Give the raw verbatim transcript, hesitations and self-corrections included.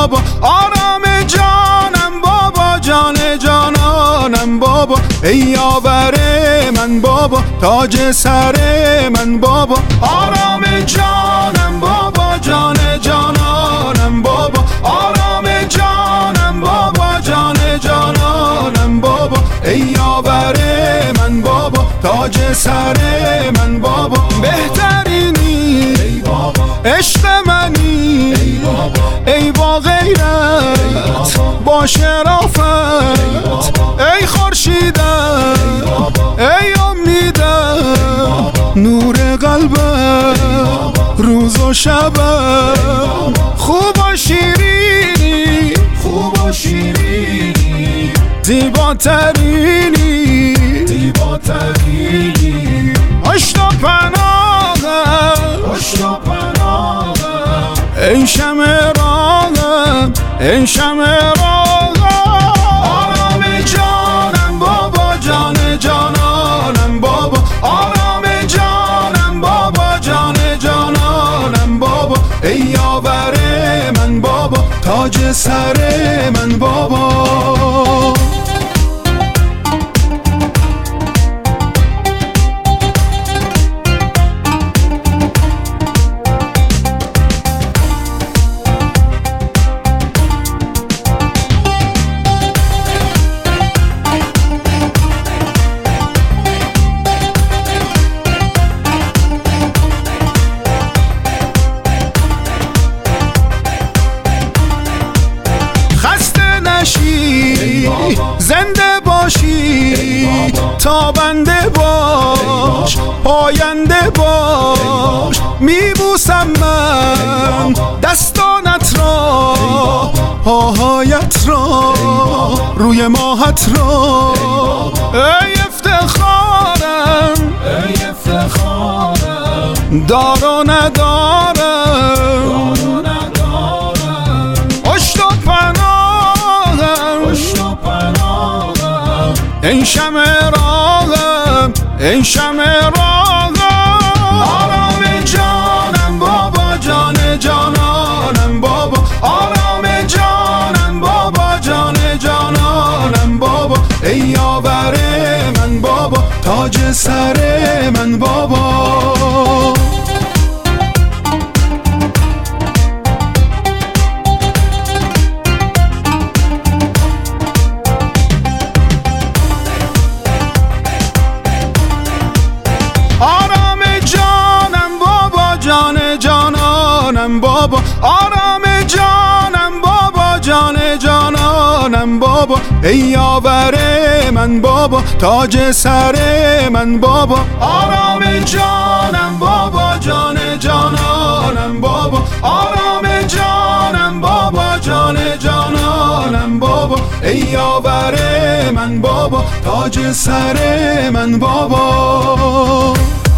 بابا، آرام جانم بابا، جان جانانم بابا، ای یاور من بابا، تاج سر من بابا، آرام جانم بابا، جان جانانم بابا، آرام جانم بابا، جان جانانم بابا، ای یاور من بابا، تاج سر من بابا، بهترینی ای بابا، عشق منی ای بابا، ای با غیرت با شرافت ای خورشیدم ای امیدم نور قلبم روز و شبم خوب و شیرینی خوب و شیرینی زیباترینی زیباترینی عشق و پناهم عشق و پناهم ای شمع راهم ای شمع راهم آرام جانم بابا جان جانانم بابا آرام جانم بابا جان جانانم بابا ای یاور من بابا تاج سر من بابا زنده باشی تابنده باش پاینده باش میبوسم من دستانت را پاهایت را روی ماهت را ای افتخارم ای افتخارم دار و ندارم این شمع راهم این شمع راهم آرام جانم بابا جان جانانم بابا آرام جانم بابا جان جانانم بابا ای یاور من بابا تاج سر من بابا بابا آرام جانم بابا جان جانانم بابا ای یاور من بابا تاج سر من بابا آرام جانم بابا جان جانانم بابا آرام جانم بابا جان جانانم بابا ای یاور من بابا تاج سر من بابا